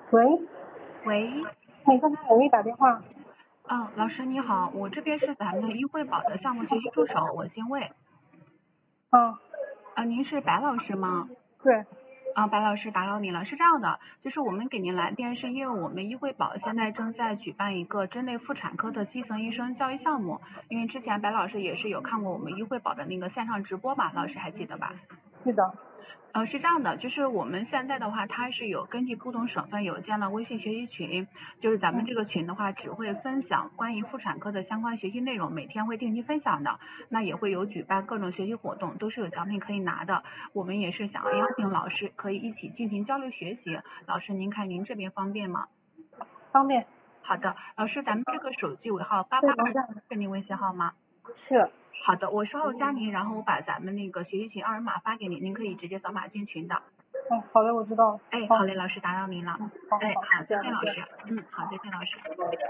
喂， 喂， 哎，刚才有人打电话。 老师你好，我这边是咱们易惠宝的项目学习助手，我姓魏。 啊， 您是白老师吗？ 对， 白老师打扰你了。是这样的，就是我们给您来电是因为我们易惠宝现在正在举办一个针对妇产科的基层医生教育项目，因为之前白老师也是有看过我们易惠宝的那个线上直播吧，老师还记得吧？ 是的。 是这样的，就是我们现在的话，它是有根据不同省份有建了微信学习群，就是咱们这个群的话，只会分享关于妇产科的相关学习内容，每天会定期分享的。那也会有举办各种学习活动，都是有奖品可以拿的。我们也是想要邀请老师可以一起进行交流学习。老师，您看您这边方便吗？ 方便。 好的，老师，咱们这个手机尾号882 对，等一下。 是您微信号吗？ 是。 好的，我稍后加您，然后我把咱们那个学习群二维码发给您，您可以直接扫码进群的。 哦，好的，我知道了。好， 好嘞，老师打扰您了。 好好， 好，再这样的， 见老师。好，再见老师。